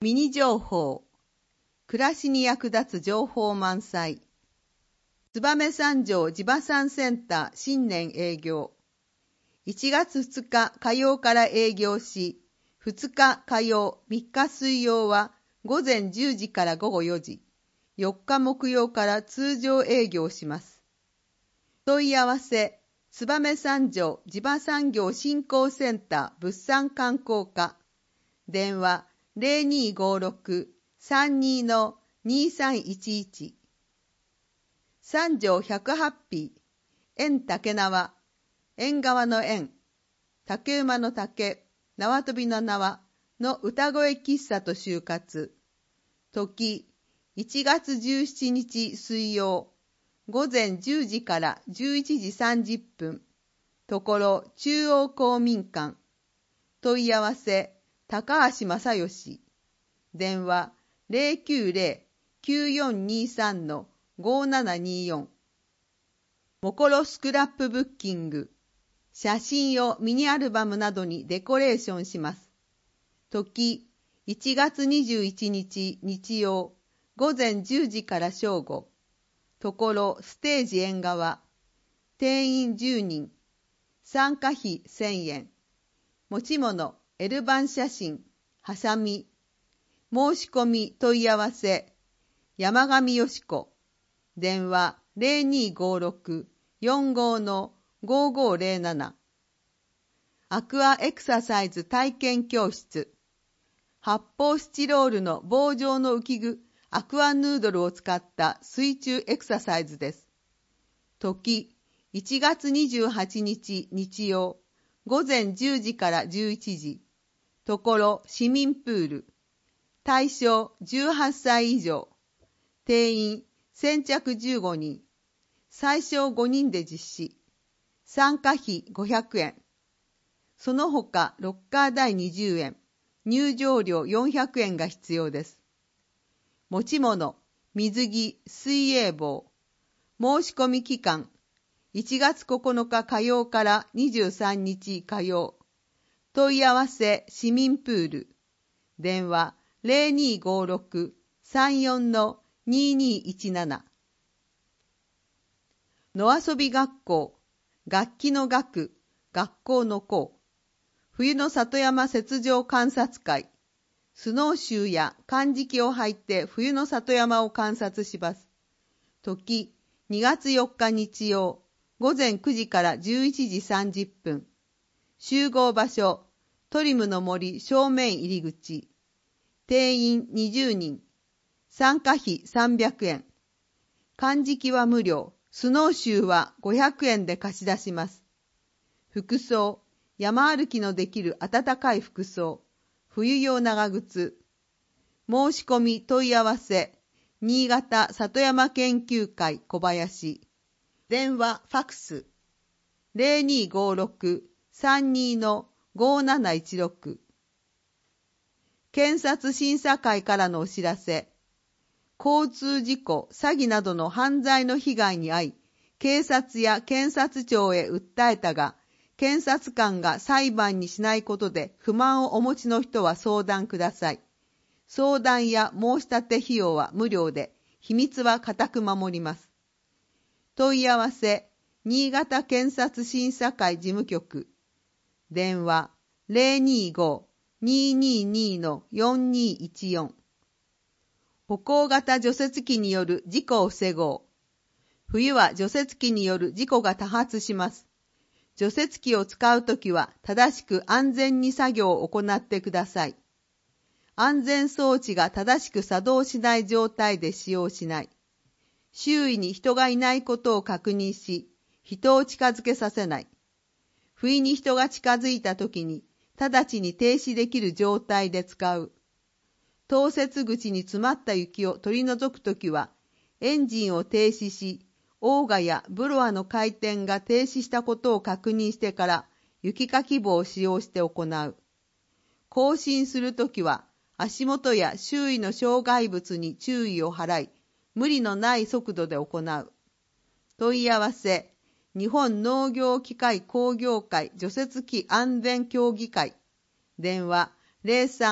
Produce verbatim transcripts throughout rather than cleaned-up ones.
ミニ情報。暮らしに役立つ情報満載。燕三条地場産センター新年営業。いちがつふつか火曜から営業し、ふつか火曜、みっか水曜はごぜんじゅうじからごごよじ、よっか木曜から通常営業します。問い合わせ、燕三条地場産業振興センター物産観光課。電話ゼロにーごーろく さんにーのにーさんいちいち。三条百八匹、縁竹縄、縁側の縁、竹馬の竹、縄跳びの縄の歌声喫茶と就活。時、いちがつじゅうしちにち水曜、ごぜんじゅうじからじゅういちじさんじゅっぷん。ところ中央公民館。問い合わせ、高橋正義。電話ゼロきゅうゼロ きゅうよんにーさんのごーななにーよん。モコロスクラップブッキング。写真をミニアルバムなどにデコレーションします。時、いちがつにじゅういちにち日曜、ごぜんじゅうじから正午。ところステージ縁側。定員じゅうにん。参加費せんえん。持ち物、L 版写真、はさみ。申し込み問い合わせ、山上よし子。電話ゼロにーごーろく よんごーのごーごーゼロなな。アクアエクササイズ体験教室。発泡スチロールの棒状の浮き具、アクアヌードルを使った水中エクササイズです。時、いちがつにじゅうはちにち日曜、ごぜんじゅうじからじゅういちじ。ところ市民プール。対象じゅうはっさい以上。定員先着じゅうごにん。最小ごにんで実施。参加費ごひゃくえん。その他ロッカー代にじゅうえん。入場料よんひゃくえんが必要です。持ち物、水着、水泳帽。申し込み期間、いちがつここのか火曜からにじゅうさんにち火曜。問い合わせ市民プール。電話ゼロにーごーろく さんよんのにーにーいちなな。野遊び学校、楽器の学、学校の校。冬の里山雪上観察会。スノーシューや漢字機を履いて冬の里山を観察します。時、にがつよっか日曜、ごぜんくじからじゅういちじさんじゅっぷん。集合場所、トリムの森正面入り口。定員にじゅうにん。参加費さんびゃくえん。漢字機は無料。スノーシューはごひゃくえんで貸し出します。服装、山歩きのできる暖かい服装。冬用長靴。申し込み問い合わせ。新潟里山研究会小林。電話ファクス。ゼロにーごーろく さんにーのごーなないちろく。検察審査会からのお知らせ。交通事故、詐欺などの犯罪の被害に遭い、警察や検察庁へ訴えたが、検察官が裁判にしないことで不満をお持ちの人は相談ください。相談や申し立て費用は無料で、秘密は固く守ります。問い合わせ、新潟検察審査会事務局。電話ゼロにーご にーにーにーのよんにーいちよん。歩行型除雪機による事故を防ごう。冬は除雪機による事故が多発します。除雪機を使うときは正しく安全に作業を行ってください。安全装置が正しく作動しない状態で使用しない。周囲に人がいないことを確認し、人を近づけさせない。不意に人が近づいたときに、直ちに停止できる状態で使う。投雪口に詰まった雪を取り除くときは、エンジンを停止し、オーガやブロアの回転が停止したことを確認してから雪かき棒を使用して行う。行進するときは足元や周囲の障害物に注意を払い、無理のない速度で行う。問い合わせ、日本農業機械工業会除雪機安全協議会。電話ゼロさん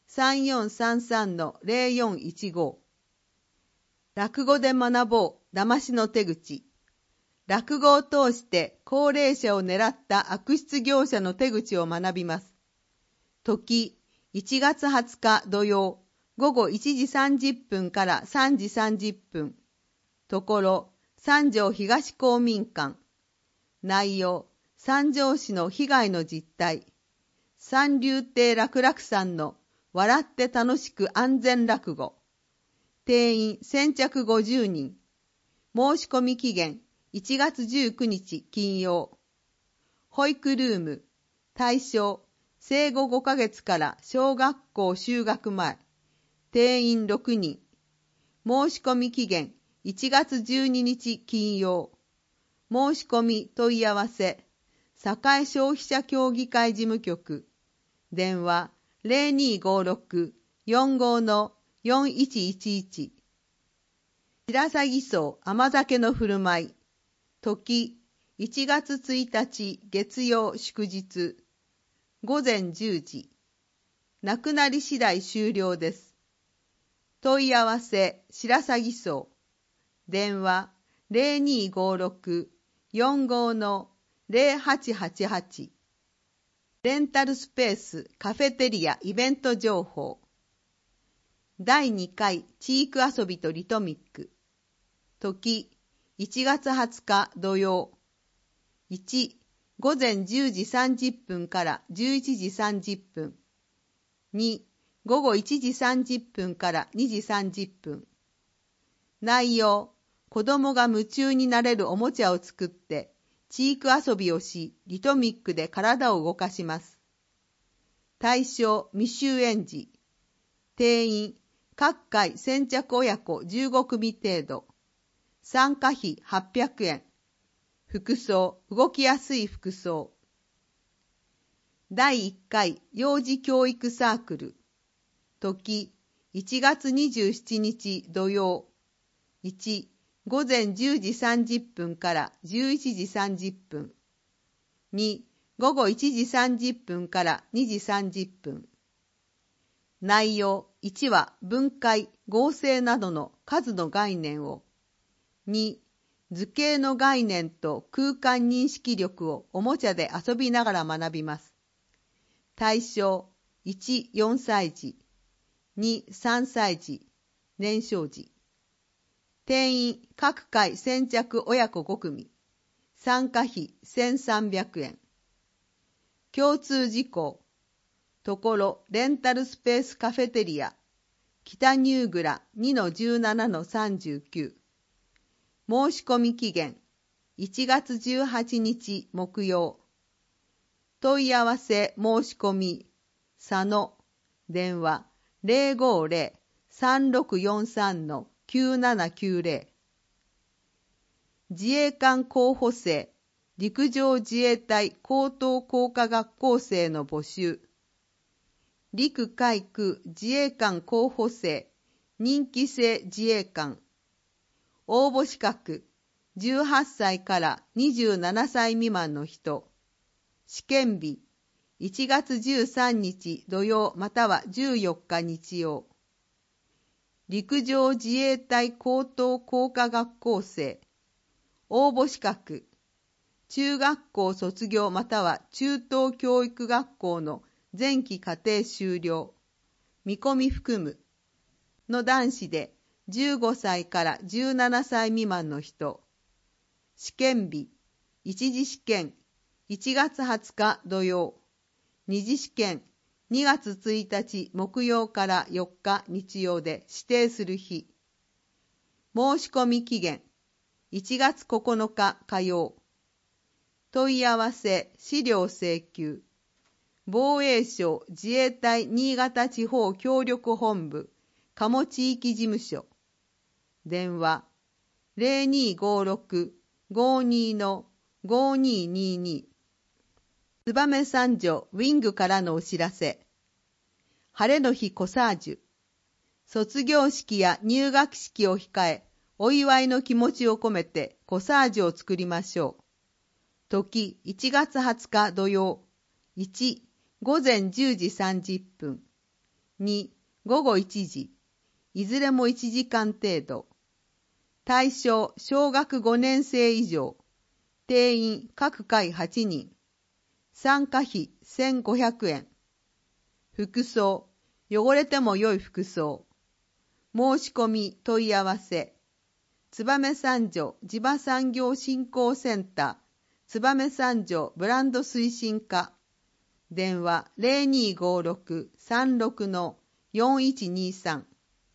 さんよんさんさんのゼロよんいちご。落語で学ぼう騙しの手口。落語を通して高齢者を狙った悪質業者の手口を学びます。時、いちがつはつか土曜、午後いちじさんじゅっぷんからさんじさんじゅっぷん。ところ、三条東公民館。内容、三条市の被害の実態。三流亭楽々さんの笑って楽しく安全落語。定員先着ごじゅうにん。申し込み期限いちがつじゅうくにち金曜。保育ルーム。対象、生後ごかげつから小学校就学前。定員ろくにん。申し込み期限いちがつじゅうににち金曜。申し込み問い合わせ。栄消費者協議会事務局。電話ゼロにーごーろく よんごのよんいちいちいち。白鷺荘甘酒の振る舞い。時、いちがつついたち月曜祝日。午前じゅうじ。なくなり次第終了です。問い合わせ白鷺荘。電話ゼロにーごーろく よんごのゼロはちはちはち。レンタルスペースカフェテリアイベント情報。だいにかいチーク遊びとリトミック。時、いちがつはつか土曜。いち、午前じゅうじさんじゅっぷんからじゅういちじさんじゅっぷん。に、午後いちじさんじゅっぷんからにじさんじゅっぷん。内容、子供が夢中になれるおもちゃを作って、チーク遊びをし、リトミックで体を動かします。対象、未就園児。定員、各回先着親子じゅうごくみ程度。参加費はっぴゃくえん。服装、動きやすい服装。だいいっかい幼児教育サークル。時、いちがつにじゅうしちにち土曜。いち、午前じゅうじさんじゅっぷんからじゅういちじさんじゅっぷん。に、午後いちじさんじゅっぷんからにじさんじゅっぷん。内容、いちは分解、合成などの数の概念を。に、図形の概念と空間認識力をおもちゃで遊びながら学びます。対象、いち、よんさい児。に、さんさい児、年少児。定員、各回先着親子ごくみ。参加費せんさんびゃくえん。共通事項。ところ、レンタルスペースカフェテリア。北ニューグラ にのじゅうななのさんじゅうきゅう。申し込み期限、いちがつじゅうはちにち木曜。問い合わせ申し込み、佐野、電話ゼロごゼロ さんろくよんさんのきゅうななきゅうゼロ。自衛官候補生、陸上自衛隊高等工科学校生の募集。陸海空自衛官候補生、任期制自衛官。応募資格、じゅうはっさいからにじゅうななさい未満の人。試験日、いちがつじゅうさんにち土曜またはじゅうよっか日曜。陸上自衛隊高等工科学校生。応募資格、中学校卒業または中等教育学校の前期課程修了。見込み含む。の男子で、じゅうごさいからじゅうななさい未満の人。試験日、一次試験、いちがつはつか土曜。二次試験、にがつついたち木曜からよっか日曜で指定する日。申し込み期限、いちがつここのか火曜。問い合わせ、資料請求。防衛省自衛隊新潟地方協力本部、加茂地域事務所。電話ゼロにーごーろく ごーにーのごーにーにーにー。燕三条ウィングからのお知らせ。晴れの日コサージュ。卒業式や入学式を控え、お祝いの気持ちを込めてコサージュを作りましょう。時いちがつはつか土曜。いち、午前じゅうじさんじゅっぷん。 に午後いちじ、いずれもいちじかん程度。対象小学ごねん生以上。定員各回はちにん。参加費せんごひゃくえん。服装、汚れても良い服装。申し込み問い合わせ。燕三条地場産業振興センター、燕三条ブランド推進課。電話 ゼロにーごーろく さんろく よんいちにさん。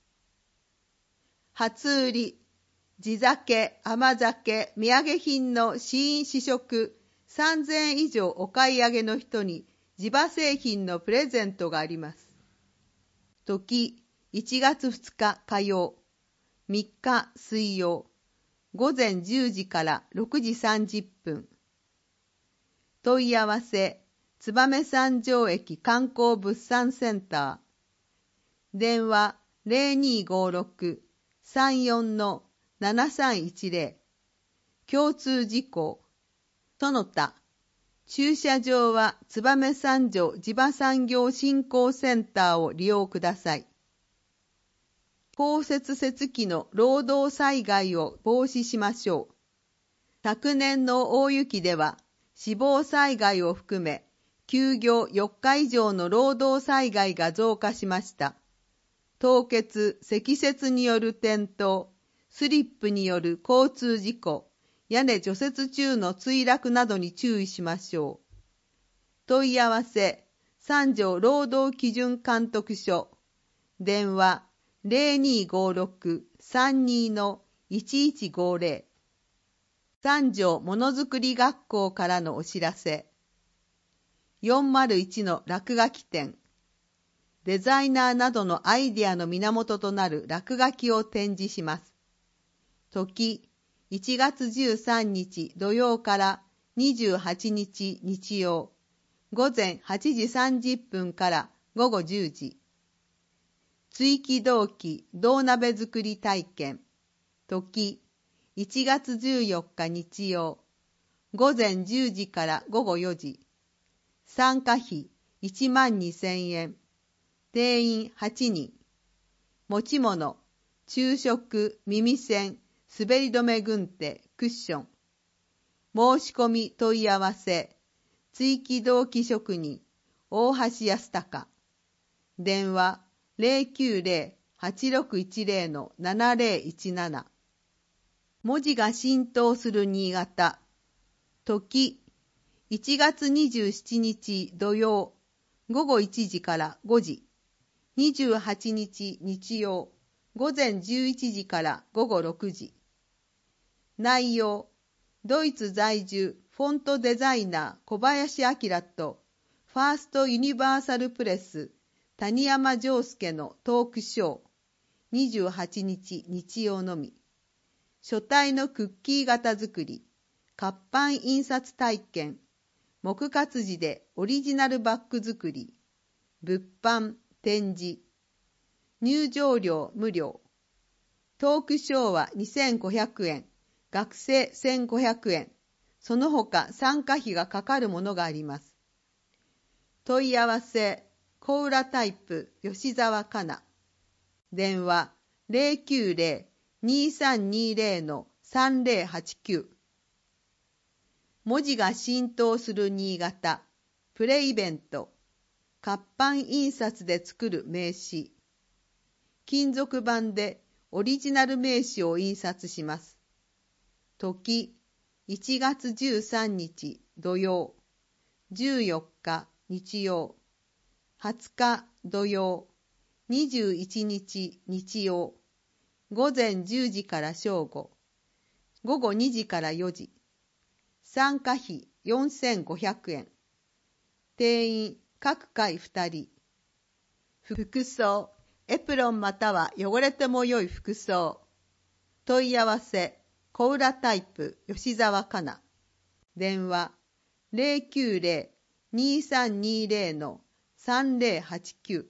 初売り。地酒、甘酒、土産品の試飲試食さんぜんえん以上お買い上げの人に地場製品のプレゼントがあります。時、いちがつふつか火曜、みっか水曜、ごぜんじゅうじからろくじさんじゅっぷん。問い合わせ、燕三条駅観光物産センター。電話ゼロにーごーろく さんよん ななさんいちゼロ。共通事項。その他、駐車場は燕三条地場産業振興センターを利用ください。降雪設機の労働災害を防止しましょう。昨年の大雪では死亡災害を含め休業よっか以上の労働災害が増加しました。凍結、積雪による転倒、スリップによる交通事故、屋根除雪中の墜落などに注意しましょう。問い合わせ、三条労働基準監督署。電話ゼロにーごーろく さんにー いちいちごゼロ。三条ものづくり学校からのお知らせ。よんまるいちの落書き展。デザイナーなどのアイデアの源となる落書きを展示します。時、いちがつじゅうさんにち土曜からにじゅうはちにち日曜、ごぜんはちじさんじゅっぷんからごごじゅうじ。追記銅器銅鍋作り体験。時、いちがつじゅうよっか日曜、ごぜんじゅうじからごごよじ。参加費いちまんにせんえん。定員はちにん。持ち物、昼食、耳栓、滑り止め軍手、クッション。申し込み問い合わせ、追記銅器職人、大橋康隆。電話ゼロきゅうゼロ はちろくいちゼロ ななゼロいちなな。文字が浸透する新潟。時、いちがつにじゅうしちにち土曜、ごごいちじからごじ。にじゅうはちにち日曜、ごぜんじゅういちじからごごろくじ。内容、ドイツ在住フォントデザイナー小林明とファーストユニバーサルプレス谷山丈介のトークショー。にじゅうはちにち日曜のみ。書体のクッキー型作り、活版印刷体験、木活字でオリジナルバッグ作り、物販、展示。入場料無料。トークショーはにせんごひゃくえん、学生せんごひゃくえん、その他参加費がかかるものがあります。問い合わせ、小浦タイプ吉沢かな。電話ゼロきゅうゼロ にさんにゼロ さんゼロはちきゅう。文字が浸透する新潟。プレイベント。活版印刷で作る名刺。金属板でオリジナル名刺を印刷します。時、いちがつじゅうさんにち土曜、じゅうよっか日曜、はつか土曜、にじゅういちにち日曜、ごぜんじゅうじから正午、ごごにじからよじ。参加費よんせんごひゃくえん。定員各回ふたり。服装、エプロンまたは汚れても良い服装。問い合わせ、小浦タイプ吉沢かな。電話ゼロきゅうゼロ にさんにゼロ さんゼロはちきゅう。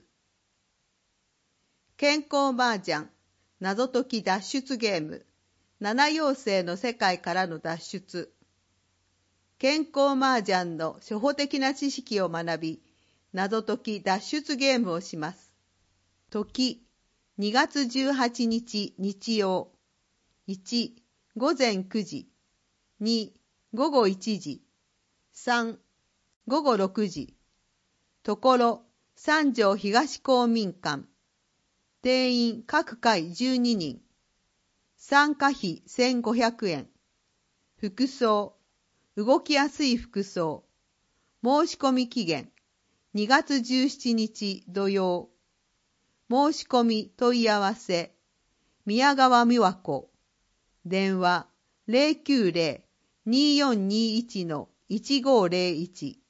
健康麻雀、謎解き脱出ゲーム、七妖精の世界からの脱出。健康麻雀の初歩的な知識を学び、謎解き脱出ゲームをします。 時、にがつじゅうはちにち日曜。いち、午前くじ。に、午後いちじ。さん、午後ろくじ。ところ、三条東公民館。定員各回じゅうににん。参加費せんごひゃくえん。服装、動きやすい服装。申し込み期限、にがつじゅうしちにち土曜。申し込み問い合わせ、宮川美和子。電話 ゼロきゅうゼロ にーよんにーいち いちごーゼロいち。